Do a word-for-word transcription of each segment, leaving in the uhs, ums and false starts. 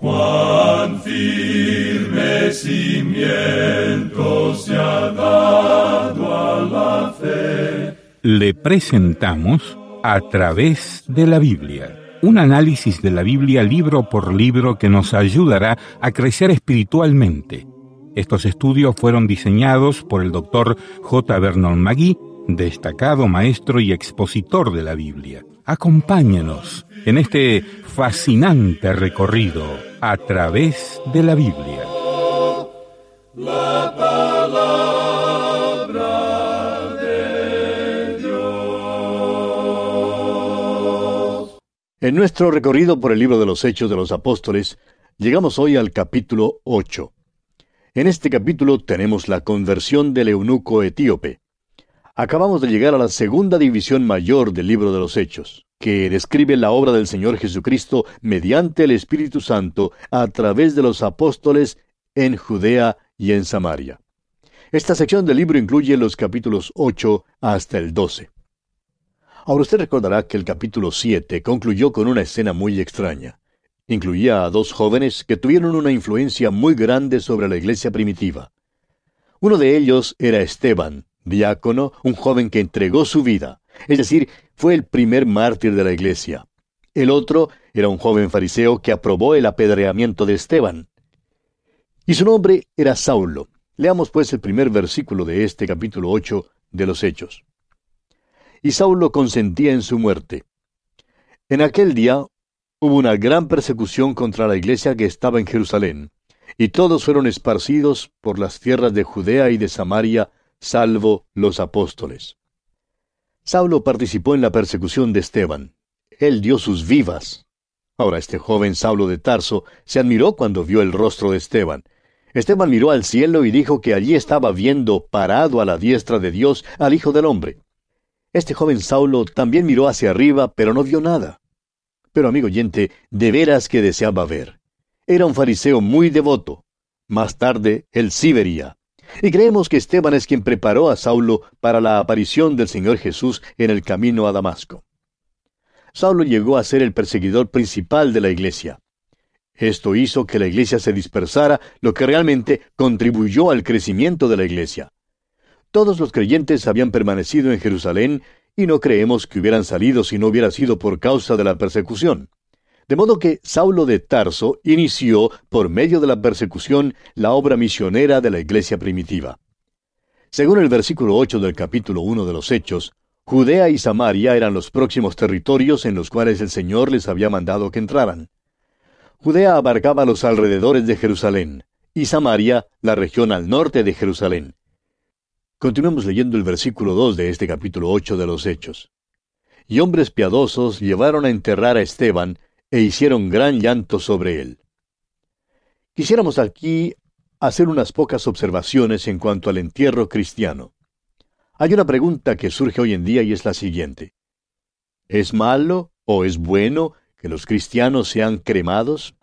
Cuán firme cimiento se ha dado a la fe. Le presentamos A través de la Biblia, un análisis de la Biblia libro por libro que nos ayudará a crecer espiritualmente. Estos estudios fueron diseñados por el doctor J. Vernon McGee, destacado maestro y expositor de la Biblia. Acompáñenos en este fascinante recorrido a través de la Biblia. La palabra de Dios. En nuestro recorrido por el libro de los Hechos de los Apóstoles, llegamos hoy al capítulo ocho. En este capítulo tenemos la conversión del eunuco etíope. Acabamos de llegar a la segunda división mayor del libro de los Hechos, que describe la obra del Señor Jesucristo mediante el Espíritu Santo a través de los apóstoles en Judea y en Samaria. Esta sección del libro incluye los capítulos ocho hasta el doce. Ahora usted recordará que el capítulo siete concluyó con una escena muy extraña. Incluía a dos jóvenes que tuvieron una influencia muy grande sobre la iglesia primitiva. Uno de ellos era Esteban, diácono, un joven que entregó su vida, es decir, fue el primer mártir de la iglesia. El otro era un joven fariseo que aprobó el apedreamiento de Esteban. Y su nombre era Saulo. Leamos pues el primer versículo de este capítulo ocho de los Hechos. Y Saulo consentía en su muerte. En aquel día hubo una gran persecución contra la iglesia que estaba en Jerusalén, y todos fueron esparcidos por las tierras de Judea y de Samaria, salvo los apóstoles. Saulo participó en la persecución de Esteban. Él dio sus vivas. Ahora este joven Saulo de Tarso se admiró cuando vio el rostro de Esteban. Esteban miró al cielo y dijo que allí estaba viendo parado a la diestra de Dios al Hijo del Hombre. Este joven Saulo también miró hacia arriba, pero no vio nada. Pero, amigo oyente, de veras que deseaba ver. Era un fariseo muy devoto. Más tarde, él sí vería. Y creemos que Esteban es quien preparó a Saulo para la aparición del Señor Jesús en el camino a Damasco. Saulo llegó a ser el perseguidor principal de la iglesia. Esto hizo que la iglesia se dispersara, lo que realmente contribuyó al crecimiento de la iglesia. Todos los creyentes habían permanecido en Jerusalén y no creemos que hubieran salido si no hubiera sido por causa de la persecución. De modo que Saulo de Tarso inició, por medio de la persecución, la obra misionera de la iglesia primitiva. Según el versículo ocho del capítulo uno de los Hechos, Judea y Samaria eran los próximos territorios en los cuales el Señor les había mandado que entraran. Judea abarcaba los alrededores de Jerusalén, y Samaria la región al norte de Jerusalén. Continuemos leyendo el versículo dos de este capítulo ocho de los Hechos. Y hombres piadosos llevaron a enterrar a Esteban, e hicieron gran llanto sobre él. Quisiéramos aquí hacer unas pocas observaciones en cuanto al entierro cristiano. Hay una pregunta que surge hoy en día y es la siguiente. ¿Es malo o es bueno que los cristianos sean cremados?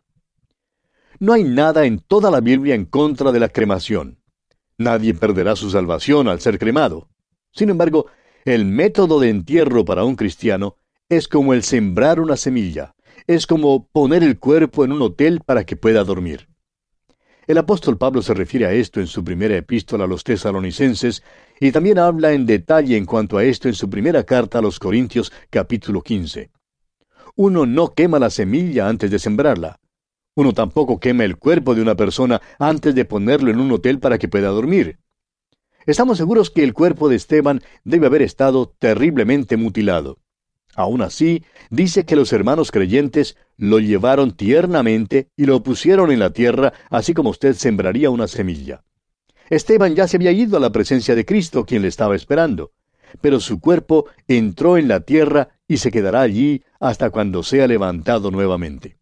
No hay nada en toda la Biblia en contra de la cremación. Nadie perderá su salvación al ser cremado. Sin embargo, el método de entierro para un cristiano es como el sembrar una semilla. Es como poner el cuerpo en un hotel para que pueda dormir. El apóstol Pablo se refiere a esto en su primera epístola a los tesalonicenses y también habla en detalle en cuanto a esto en su primera carta a los Corintios, capítulo quince. Uno no quema la semilla antes de sembrarla. Uno tampoco quema el cuerpo de una persona antes de ponerlo en un hotel para que pueda dormir. Estamos seguros que el cuerpo de Esteban debe haber estado terriblemente mutilado. Aún así, dice que los hermanos creyentes lo llevaron tiernamente y lo pusieron en la tierra, así como usted sembraría una semilla. Esteban ya se había ido a la presencia de Cristo, quien le estaba esperando, pero su cuerpo entró en la tierra y se quedará allí hasta cuando sea levantado nuevamente.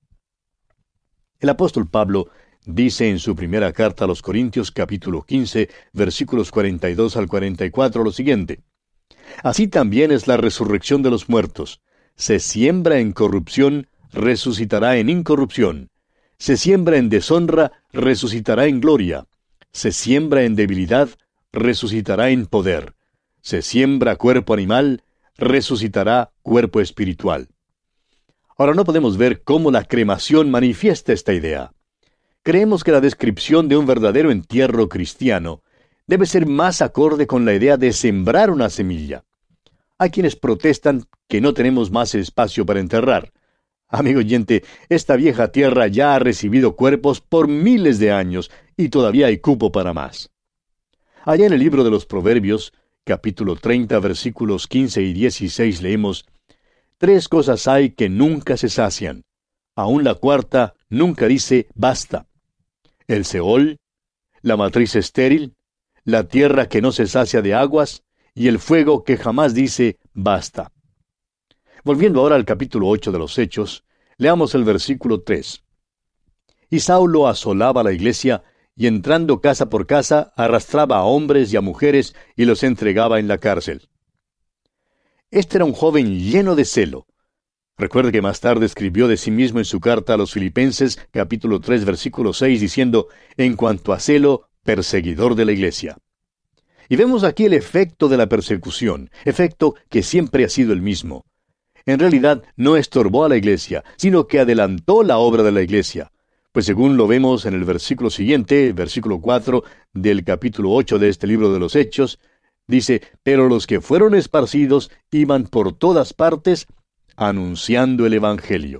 El apóstol Pablo dice en su primera carta a los Corintios, capítulo quince, versículos cuarenta y dos al cuarenta y cuatro, lo siguiente. Así también es la resurrección de los muertos. Se siembra en corrupción, resucitará en incorrupción. Se siembra en deshonra, resucitará en gloria. Se siembra en debilidad, resucitará en poder. Se siembra cuerpo animal, resucitará cuerpo espiritual. Ahora no podemos ver cómo la cremación manifiesta esta idea. Creemos que la descripción de un verdadero entierro cristiano debe ser más acorde con la idea de sembrar una semilla. Hay quienes protestan que no tenemos más espacio para enterrar. Amigo oyente, esta vieja tierra ya ha recibido cuerpos por miles de años y todavía hay cupo para más. Allá en el libro de los Proverbios, capítulo treinta, versículos quince y dieciséis, leemos: Tres cosas hay que nunca se sacian. Aún la cuarta nunca dice basta. El Seol, la matriz estéril, la tierra que no se sacia de aguas, y el fuego que jamás dice basta. Volviendo ahora al capítulo ocho de los Hechos, leamos el versículo tres. Y Saulo asolaba la iglesia, y entrando casa por casa, arrastraba a hombres y a mujeres, y los entregaba en la cárcel. Este era un joven lleno de celo. Recuerde que más tarde escribió de sí mismo en su carta a los Filipenses, capítulo tres, versículo seis, diciendo: En cuanto a celo, perseguidor de la iglesia. Y vemos aquí el efecto de la persecución, efecto que siempre ha sido el mismo. En realidad no estorbó a la iglesia, sino que adelantó la obra de la iglesia. Pues según lo vemos en el versículo siguiente, versículo cuatro del capítulo ocho de este libro de los Hechos, dice: Pero los que fueron esparcidos iban por todas partes anunciando el Evangelio.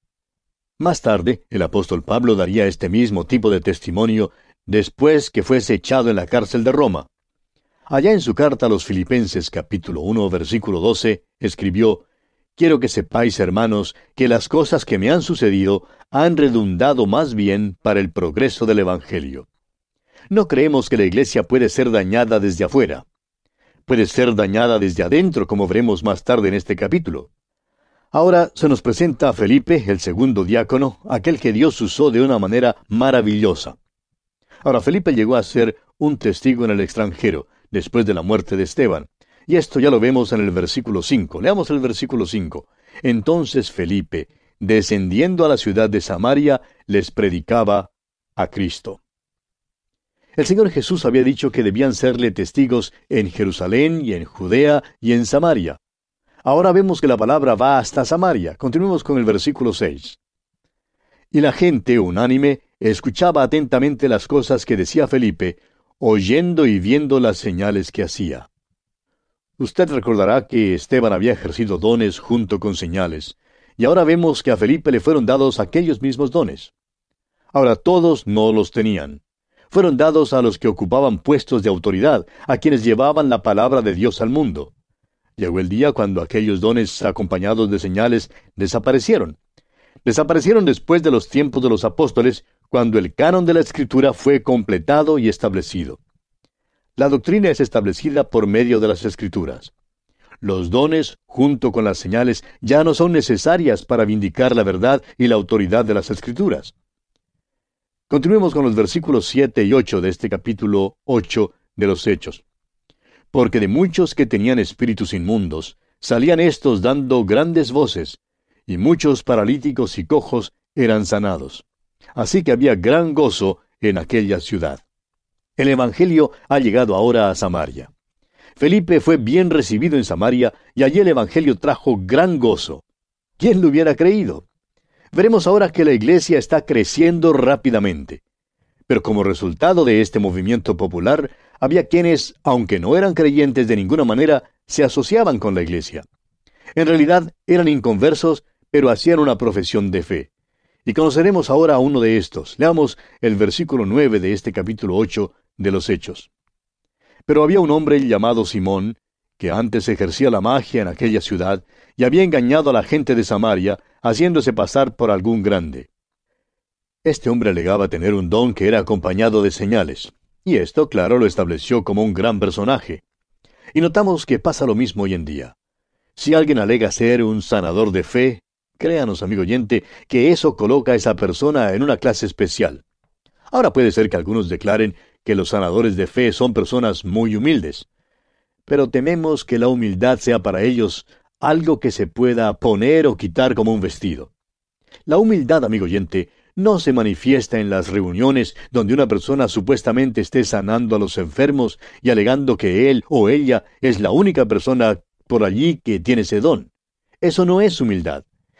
Más tarde, el apóstol Pablo daría este mismo tipo de testimonio después que fuese echado en la cárcel de Roma. Allá en su carta a los Filipenses, capítulo uno, versículo doce, escribió: Quiero que sepáis, hermanos, que las cosas que me han sucedido han redundado más bien para el progreso del Evangelio. No creemos que la iglesia puede ser dañada desde afuera. Puede ser dañada desde adentro, como veremos más tarde en este capítulo. Ahora se nos presenta a Felipe, el segundo diácono, aquel que Dios usó de una manera maravillosa. Ahora, Felipe llegó a ser un testigo en el extranjero, después de la muerte de Esteban. Y esto ya lo vemos en el versículo cinco. Leamos el versículo cinco. Entonces Felipe, descendiendo a la ciudad de Samaria, les predicaba a Cristo. El Señor Jesús había dicho que debían serle testigos en Jerusalén y en Judea y en Samaria. Ahora vemos que la palabra va hasta Samaria. Continuemos con el versículo seis. Y la gente, unánime, escuchaba atentamente las cosas que decía Felipe, oyendo y viendo las señales que hacía. Usted recordará que Esteban había ejercido dones junto con señales, y ahora vemos que a Felipe le fueron dados aquellos mismos dones. Ahora todos no los tenían. Fueron dados a los que ocupaban puestos de autoridad, a quienes llevaban la palabra de Dios al mundo. Llegó el día cuando aquellos dones acompañados de señales desaparecieron. Desaparecieron después de los tiempos de los apóstoles, cuando el canon de la Escritura fue completado y establecido. La doctrina es establecida por medio de las Escrituras. Los dones, junto con las señales, ya no son necesarias para vindicar la verdad y la autoridad de las Escrituras. Continuemos con los versículos siete y ocho de este capítulo ocho de los Hechos. Porque de muchos que tenían espíritus inmundos, salían éstos dando grandes voces, y muchos paralíticos y cojos eran sanados. Así que había gran gozo en aquella ciudad. El Evangelio ha llegado ahora a Samaria. Felipe fue bien recibido en Samaria, y allí el Evangelio trajo gran gozo. ¿Quién lo hubiera creído? Veremos ahora que la iglesia está creciendo rápidamente. Pero como resultado de este movimiento popular, había quienes, aunque no eran creyentes de ninguna manera, se asociaban con la iglesia. En realidad eran inconversos, pero hacían una profesión de fe. Y conoceremos ahora a uno de estos. Leamos el versículo nueve de este capítulo ocho de los Hechos. Pero había un hombre llamado Simón, que antes ejercía la magia en aquella ciudad, y había engañado a la gente de Samaria, haciéndose pasar por algún grande. Este hombre alegaba tener un don que era acompañado de señales, y esto, claro, lo estableció como un gran personaje. Y notamos que pasa lo mismo hoy en día. Si alguien alega ser un sanador de fe, créanos, amigo oyente, que eso coloca a esa persona en una clase especial. Ahora puede ser que algunos declaren que los sanadores de fe son personas muy humildes, pero tememos que la humildad sea para ellos algo que se pueda poner o quitar como un vestido. La humildad, amigo oyente, no se manifiesta en las reuniones donde una persona supuestamente esté sanando a los enfermos y alegando que él o ella es la única persona por allí que tiene ese don. Eso no es humildad.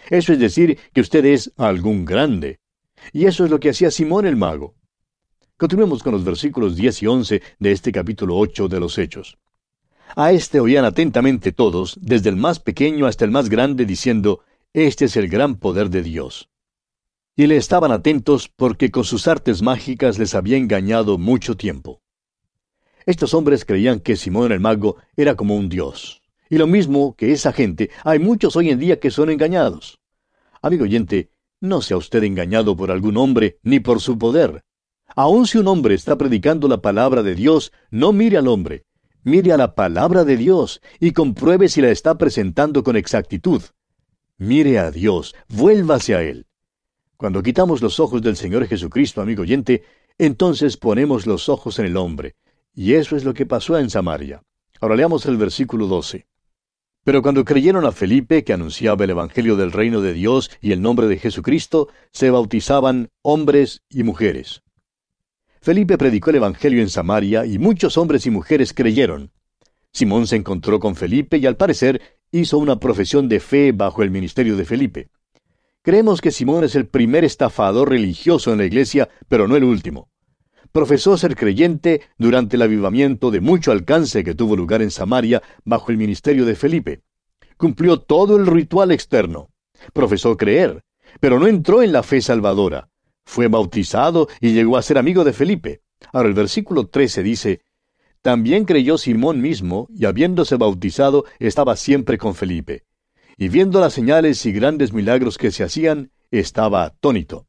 Eso es decir, que usted es algún grande. Y eso es lo que hacía Simón el mago. Continuemos con los versículos diez y once de este capítulo ocho de los Hechos. A este oían atentamente todos, desde el más pequeño hasta el más grande, diciendo, este es el gran poder de Dios. Y le estaban atentos porque con sus artes mágicas les había engañado mucho tiempo. Estos hombres creían que Simón el mago era como un dios. Y lo mismo que esa gente, hay muchos hoy en día que son engañados. Amigo oyente, no sea usted engañado por algún hombre ni por su poder. Aun si un hombre está predicando la palabra de Dios, no mire al hombre. Mire a la palabra de Dios y compruebe si la está presentando con exactitud. Mire a Dios, vuélvase a Él. Cuando quitamos los ojos del Señor Jesucristo, amigo oyente, entonces ponemos los ojos en el hombre. Y eso es lo que pasó en Samaria. Ahora leamos el versículo doce. Pero cuando creyeron a Felipe, que anunciaba el Evangelio del reino de Dios y el nombre de Jesucristo, se bautizaban hombres y mujeres. Felipe predicó el Evangelio en Samaria y muchos hombres y mujeres creyeron. Simón se encontró con Felipe y al parecer hizo una profesión de fe bajo el ministerio de Felipe. Creemos que Simón es el primer estafador religioso en la iglesia, pero no el último. Profesó ser creyente durante el avivamiento de mucho alcance que tuvo lugar en Samaria bajo el ministerio de Felipe. Cumplió todo el ritual externo. Profesó creer, pero no entró en la fe salvadora. Fue bautizado y llegó a ser amigo de Felipe. Ahora el versículo trece dice, también creyó Simón mismo, y habiéndose bautizado, estaba siempre con Felipe. Y viendo las señales y grandes milagros que se hacían, estaba atónito.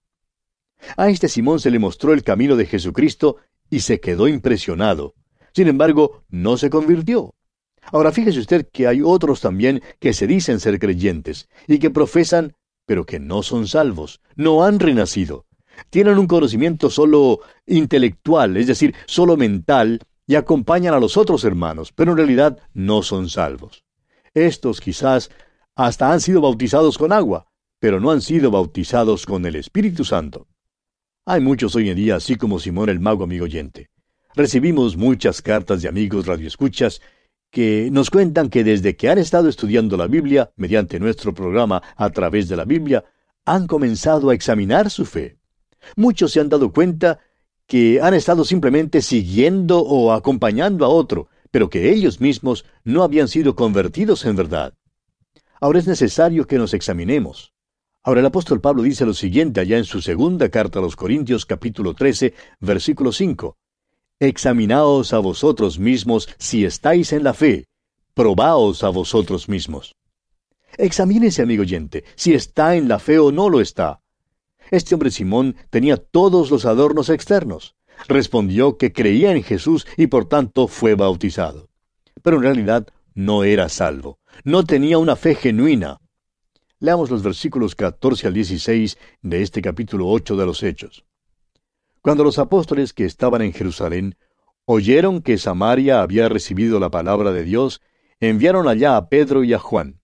A este Simón se le mostró el camino de Jesucristo y se quedó impresionado. Sin embargo, no se convirtió. Ahora fíjese usted que hay otros también que se dicen ser creyentes y que profesan, pero que no son salvos, no han renacido. Tienen un conocimiento solo intelectual, es decir, solo mental, y acompañan a los otros hermanos, pero en realidad no son salvos. Estos quizás hasta han sido bautizados con agua, pero no han sido bautizados con el Espíritu Santo. Hay muchos hoy en día, así como Simón el mago, amigo oyente. Recibimos muchas cartas de amigos radioescuchas que nos cuentan que desde que han estado estudiando la Biblia, mediante nuestro programa A Través de la Biblia, han comenzado a examinar su fe. Muchos se han dado cuenta que han estado simplemente siguiendo o acompañando a otro, pero que ellos mismos no habían sido convertidos en verdad. Ahora es necesario que nos examinemos. Ahora el apóstol Pablo dice lo siguiente allá en su segunda carta a los Corintios, capítulo trece, versículo cinco. Examinaos a vosotros mismos si estáis en la fe. Probaos a vosotros mismos. Examínese, amigo oyente, si está en la fe o no lo está. Este hombre Simón tenía todos los adornos externos. Respondió que creía en Jesús y por tanto fue bautizado. Pero en realidad no era salvo. No tenía una fe genuina. Leamos los versículos catorce al dieciséis de este capítulo ocho de los Hechos. Cuando los apóstoles que estaban en Jerusalén oyeron que Samaria había recibido la palabra de Dios, enviaron allá a Pedro y a Juan,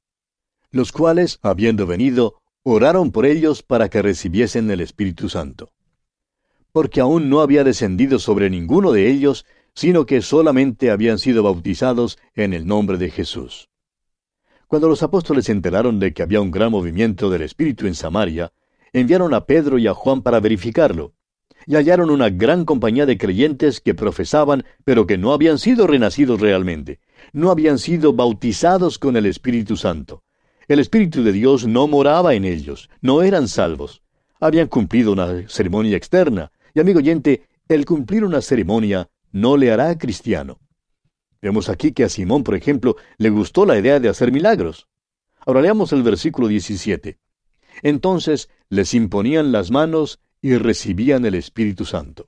los cuales, habiendo venido, oraron por ellos para que recibiesen el Espíritu Santo. Porque aún no había descendido sobre ninguno de ellos, sino que solamente habían sido bautizados en el nombre de Jesús. Cuando los apóstoles se enteraron de que había un gran movimiento del Espíritu en Samaria, enviaron a Pedro y a Juan para verificarlo, y hallaron una gran compañía de creyentes que profesaban, pero que no habían sido renacidos realmente, no habían sido bautizados con el Espíritu Santo. El Espíritu de Dios no moraba en ellos, no eran salvos. Habían cumplido una ceremonia externa, y amigo oyente, el cumplir una ceremonia no le hará cristiano. Vemos aquí que a Simón, por ejemplo, le gustó la idea de hacer milagros. Ahora leamos el versículo diecisiete. Entonces les imponían las manos y recibían el Espíritu Santo.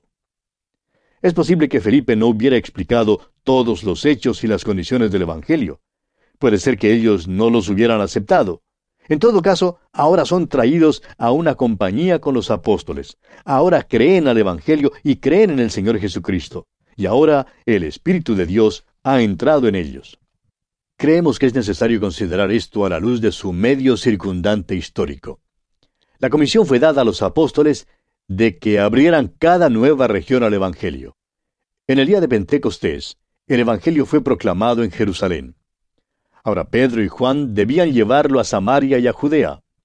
Es posible que Felipe no hubiera explicado todos los hechos y las condiciones del Evangelio. Puede ser que ellos no los hubieran aceptado. En todo caso, ahora son traídos a una compañía con los apóstoles. Ahora creen al Evangelio y creen en el Señor Jesucristo. Y ahora el Espíritu de Dios ha entrado en ellos. Creemos que es necesario considerar esto a la luz de su medio circundante histórico. La comisión fue dada a los apóstoles de que abrieran cada nueva región al Evangelio. En el día de Pentecostés, el Evangelio fue proclamado en Jerusalén. Ahora Pedro y Juan debían llevarlo a Samaria y a Judea.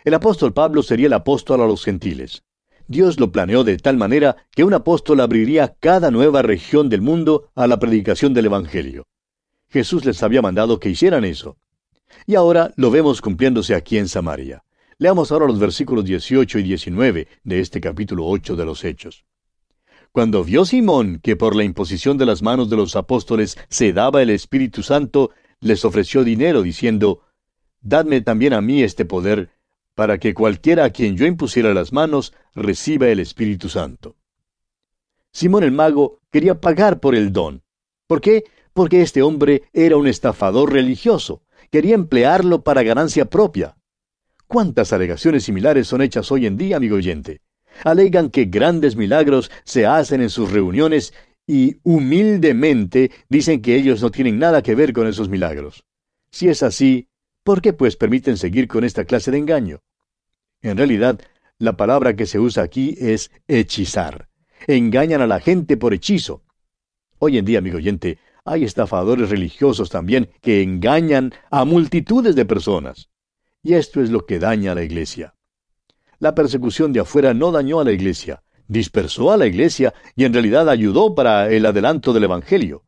El apóstol Pablo sería el apóstol a los gentiles. Dios lo planeó de tal manera que un apóstol abriría cada nueva región del mundo a la predicación del Evangelio. Jesús les había mandado que hicieran eso. Y ahora lo vemos cumpliéndose aquí en Samaria. Leamos ahora los versículos dieciocho y diecinueve de este capítulo ocho de los Hechos. Cuando vio Simón que por la imposición de las manos de los apóstoles se daba el Espíritu Santo, les ofreció dinero, diciendo, «Dadme también a mí este poder, para que cualquiera a quien yo impusiera las manos reciba el Espíritu Santo». Simón el mago quería pagar por el don. ¿Por qué? Porque este hombre era un estafador religioso. Quería emplearlo para ganancia propia. ¿Cuántas alegaciones similares son hechas hoy en día, amigo oyente? Alegan que grandes milagros se hacen en sus reuniones y humildemente dicen que ellos no tienen nada que ver con esos milagros. Si es así, ¿por qué pues permiten seguir con esta clase de engaño? En realidad, la palabra que se usa aquí es hechizar. Engañan a la gente por hechizo. Hoy en día, amigo oyente, hay estafadores religiosos también que engañan a multitudes de personas. Y esto es lo que daña a la iglesia. La persecución de afuera no dañó a la iglesia, dispersó a la iglesia y en realidad ayudó para el adelanto del Evangelio.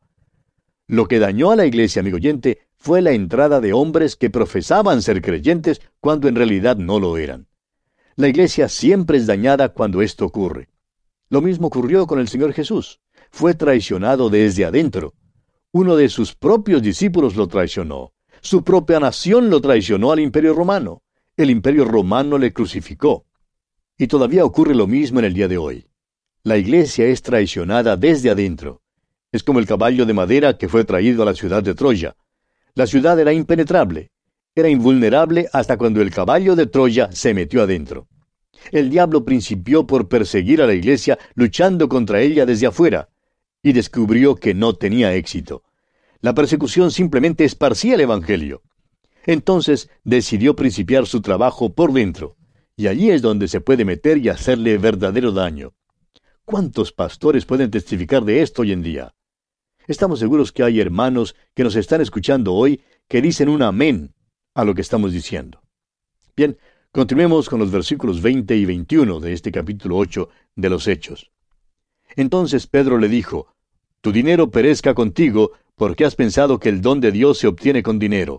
Lo que dañó a la iglesia, amigo oyente, fue la entrada de hombres que profesaban ser creyentes cuando en realidad no lo eran. La iglesia siempre es dañada cuando esto ocurre. Lo mismo ocurrió con el Señor Jesús. Fue traicionado desde adentro. Uno de sus propios discípulos lo traicionó. Su propia nación lo traicionó al Imperio Romano. El Imperio Romano le crucificó. Y todavía ocurre lo mismo en el día de hoy. La iglesia es traicionada desde adentro. Es como el caballo de madera que fue traído a la ciudad de Troya. La ciudad era impenetrable. Era invulnerable hasta cuando el caballo de Troya se metió adentro. El diablo principió por perseguir a la iglesia luchando contra ella desde afuera, y descubrió que no tenía éxito. La persecución simplemente esparcía el Evangelio. Entonces decidió principiar su trabajo por dentro, y allí es donde se puede meter y hacerle verdadero daño. ¿Cuántos pastores pueden testificar de esto hoy en día? Estamos seguros que hay hermanos que nos están escuchando hoy que dicen un amén a lo que estamos diciendo. Bien, continuemos con los versículos veinte y veintiuno de este capítulo ocho de los Hechos. Entonces Pedro le dijo, «Tu dinero perezca contigo, porque has pensado que el don de Dios se obtiene con dinero.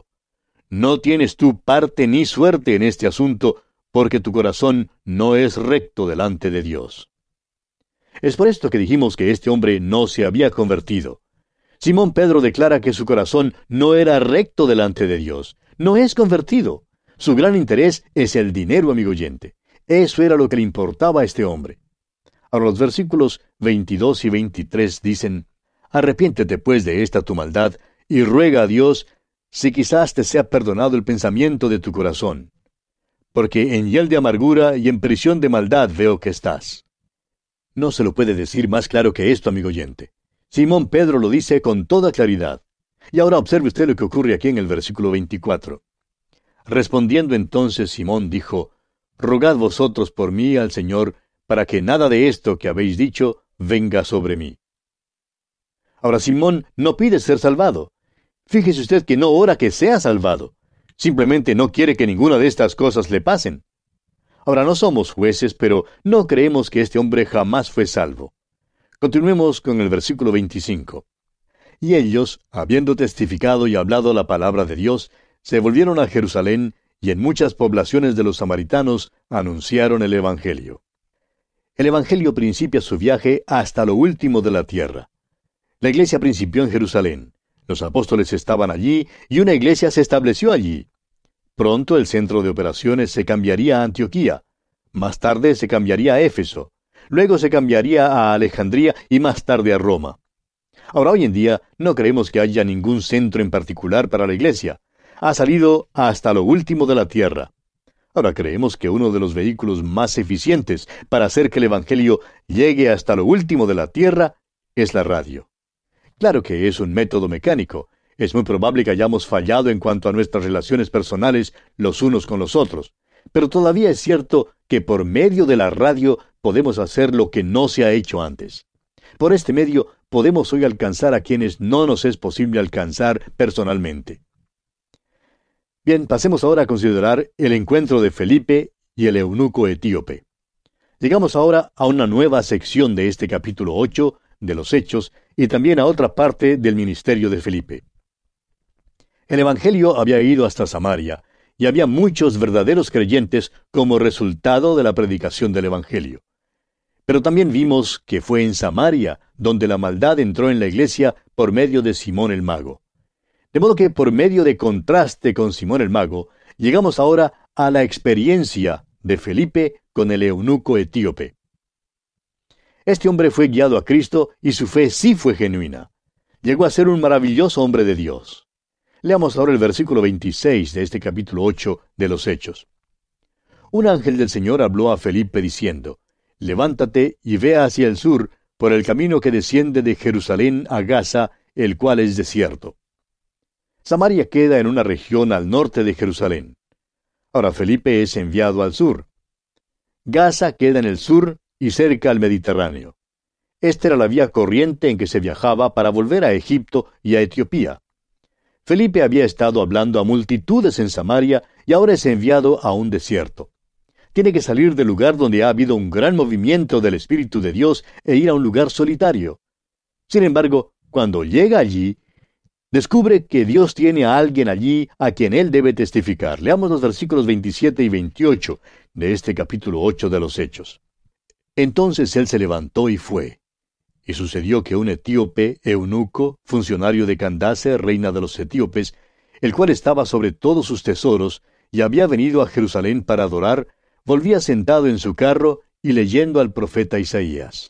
No tienes tú parte ni suerte en este asunto, porque tu corazón no es recto delante de Dios». Es por esto que dijimos que este hombre no se había convertido. Simón Pedro declara que su corazón no era recto delante de Dios. No es convertido. Su gran interés es el dinero, amigo oyente. Eso era lo que le importaba a este hombre. Ahora los versículos veintidós y veintitrés dicen, «Arrepiéntete pues de esta tu maldad, y ruega a Dios si quizás te sea perdonado el pensamiento de tu corazón. Porque en hiel de amargura y en prisión de maldad veo que estás». No se lo puede decir más claro que esto, amigo oyente. Simón Pedro lo dice con toda claridad. Y ahora observe usted lo que ocurre aquí en el versículo veinticuatro. Respondiendo entonces Simón dijo, «Rogad vosotros por mí al Señor, para que nada de esto que habéis dicho venga sobre mí». Ahora Simón no pide ser salvado. Fíjese usted que no ora que sea salvado. Simplemente no quiere que ninguna de estas cosas le pasen. Ahora no somos jueces, pero no creemos que este hombre jamás fue salvo. Continuemos con el versículo veinticinco. Y ellos, habiendo testificado y hablado la palabra de Dios, se volvieron a Jerusalén, y en muchas poblaciones de los samaritanos anunciaron el Evangelio. El Evangelio principia su viaje hasta lo último de la tierra. La iglesia principió en Jerusalén. Los apóstoles estaban allí, y una iglesia se estableció allí. Pronto el centro de operaciones se cambiaría a Antioquía. Más tarde se cambiaría a Éfeso. Luego se cambiaría a Alejandría y más tarde a Roma. Ahora, hoy en día, no creemos que haya ningún centro en particular para la iglesia. Ha salido hasta lo último de la tierra. Ahora creemos que uno de los vehículos más eficientes para hacer que el Evangelio llegue hasta lo último de la tierra es la radio. Claro que es un método mecánico. Es muy probable que hayamos fallado en cuanto a nuestras relaciones personales los unos con los otros. Pero todavía es cierto que por medio de la radio podemos hacer lo que no se ha hecho antes. Por este medio podemos hoy alcanzar a quienes no nos es posible alcanzar personalmente. Bien, pasemos ahora a considerar el encuentro de Felipe y el eunuco etíope. Llegamos ahora a una nueva sección de este capítulo ocho de los Hechos y también a otra parte del ministerio de Felipe. El Evangelio había ido hasta Samaria y había muchos verdaderos creyentes como resultado de la predicación del Evangelio. Pero también vimos que fue en Samaria donde la maldad entró en la iglesia por medio de Simón el Mago. De modo que por medio de contraste con Simón el Mago, llegamos ahora a la experiencia de Felipe con el eunuco etíope. Este hombre fue guiado a Cristo y su fe sí fue genuina. Llegó a ser un maravilloso hombre de Dios. Leamos ahora el versículo veintiséis de este capítulo ocho de los Hechos. Un ángel del Señor habló a Felipe diciendo, «Levántate y ve hacia el sur, por el camino que desciende de Jerusalén a Gaza, el cual es desierto». Samaria queda en una región al norte de Jerusalén. Ahora Felipe es enviado al sur. Gaza queda en el sur y cerca al Mediterráneo. Esta era la vía corriente en que se viajaba para volver a Egipto y a Etiopía. Felipe había estado hablando a multitudes en Samaria y ahora es enviado a un desierto. Tiene que salir del lugar donde ha habido un gran movimiento del Espíritu de Dios e ir a un lugar solitario. Sin embargo, cuando llega allí, descubre que Dios tiene a alguien allí a quien él debe testificar. Leamos los versículos veintisiete y veintiocho de este capítulo ocho de los Hechos. Entonces él se levantó y fue. Y sucedió que un etíope, eunuco, funcionario de Candace, reina de los etíopes, el cual estaba sobre todos sus tesoros, y había venido a Jerusalén para adorar, volvía sentado en su carro y leyendo al profeta Isaías.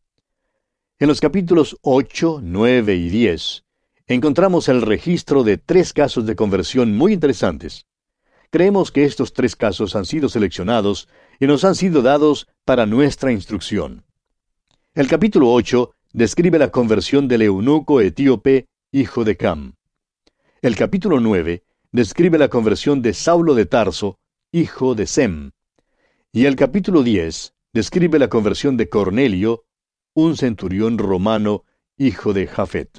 En los capítulos ocho, nueve y diez, encontramos el registro de tres casos de conversión muy interesantes. Creemos que estos tres casos han sido seleccionados y nos han sido dados para nuestra instrucción. El capítulo ocho describe la conversión del eunuco etíope, hijo de Cam. El capítulo nueve describe la conversión de Saulo de Tarso, hijo de Sem. Y el capítulo diez describe la conversión de Cornelio, un centurión romano, hijo de Jafet.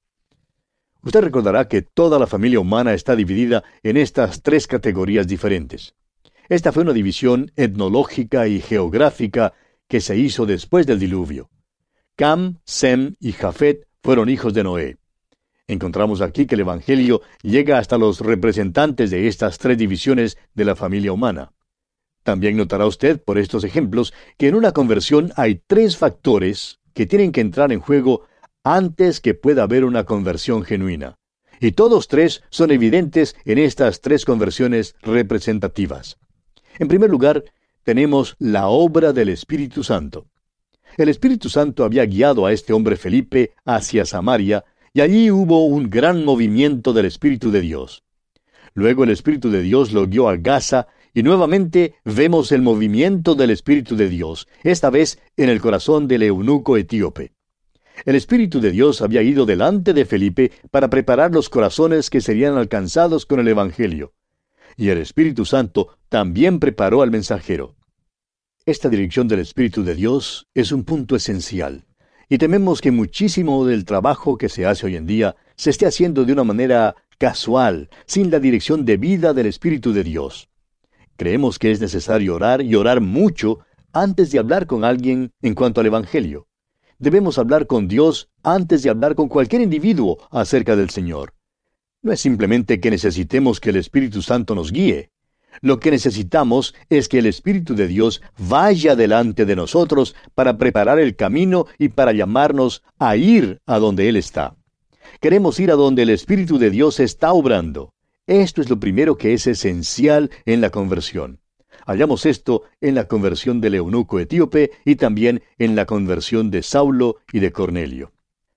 Usted recordará que toda la familia humana está dividida en estas tres categorías diferentes. Esta fue una división etnológica y geográfica que se hizo después del diluvio. Cam, Sem y Jafet fueron hijos de Noé. Encontramos aquí que el Evangelio llega hasta los representantes de estas tres divisiones de la familia humana. También notará usted, por estos ejemplos, que en una conversión hay tres factores que tienen que entrar en juego antes que pueda haber una conversión genuina. Y todos tres son evidentes en estas tres conversiones representativas. En primer lugar, tenemos la obra del Espíritu Santo. El Espíritu Santo había guiado a este hombre Felipe hacia Samaria, y allí hubo un gran movimiento del Espíritu de Dios. Luego el Espíritu de Dios lo guió a Gaza, y nuevamente vemos el movimiento del Espíritu de Dios, esta vez en el corazón del eunuco etíope. El Espíritu de Dios había ido delante de Felipe para preparar los corazones que serían alcanzados con el Evangelio. Y el Espíritu Santo también preparó al mensajero. Esta dirección del Espíritu de Dios es un punto esencial, y tememos que muchísimo del trabajo que se hace hoy en día se esté haciendo de una manera casual, sin la dirección debida del Espíritu de Dios. Creemos que es necesario orar y orar mucho antes de hablar con alguien en cuanto al Evangelio. Debemos hablar con Dios antes de hablar con cualquier individuo acerca del Señor. No es simplemente que necesitemos que el Espíritu Santo nos guíe. Lo que necesitamos es que el Espíritu de Dios vaya delante de nosotros para preparar el camino y para llamarnos a ir a donde Él está. Queremos ir a donde el Espíritu de Dios está obrando. Esto es lo primero que es esencial en la conversión. Hallamos esto en la conversión del eunuco etíope y también en la conversión de Saulo y de Cornelio.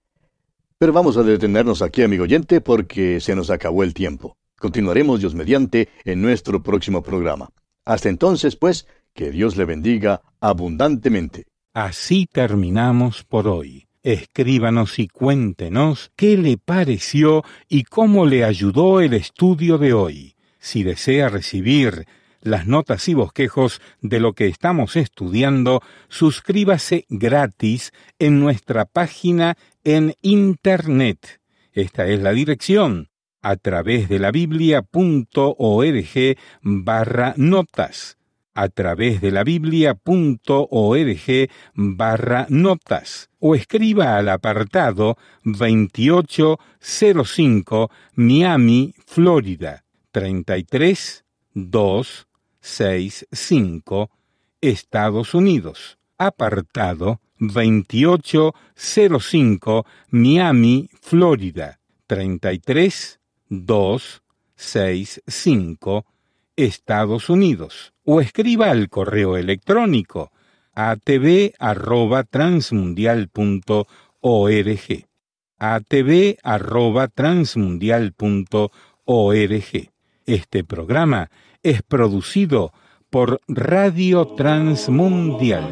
Pero vamos a detenernos aquí, amigo oyente, porque se nos acabó el tiempo. Continuaremos, Dios mediante, en nuestro próximo programa. Hasta entonces, pues, que Dios le bendiga abundantemente. Así terminamos por hoy. Escríbanos y cuéntenos qué le pareció y cómo le ayudó el estudio de hoy. Si desea recibir las notas y bosquejos de lo que estamos estudiando, suscríbase gratis en nuestra página en Internet. Esta es la dirección: a través de la biblia.org barra notas, a través de la biblia.org barra notas, o escriba al apartado veintiocho cero cinco Miami, Florida, treinta y tres mil doscientos sesenta y cinco, Estados Unidos. Apartado veintiocho cero cinco Miami, Florida, treinta y tres mil doscientos sesenta y cinco, Estados Unidos. O escriba al correo electrónico a t v arroba transmundial punto org, a t v arroba transmundial punto org. Este programa es producido por Radio Transmundial.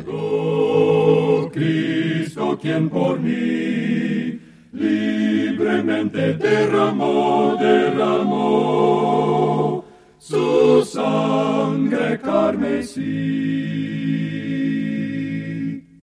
Cristo, quien por mí libremente derramó, derramó su sangre carmesí.